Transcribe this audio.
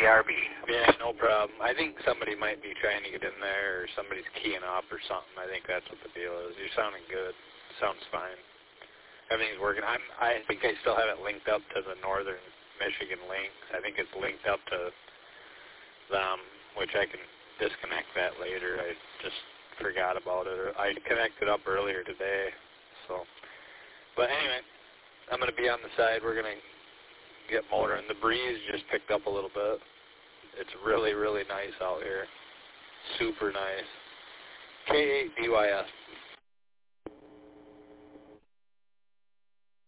ARB. Yeah, no problem. I think somebody might be trying to get in there, or somebody's keying up or something. I think that's what the deal is. You're sounding good. Sounds fine. Everything's working. I think I still have it linked up to the Northern Michigan links. I think it's linked up to them, which I can disconnect that later. I just forgot about it. I connected up earlier today. So, but anyway, I'm going to be on the side. We're going to get motoring. The breeze just picked up a little bit. It's really, really nice out here. Super nice. K8DYS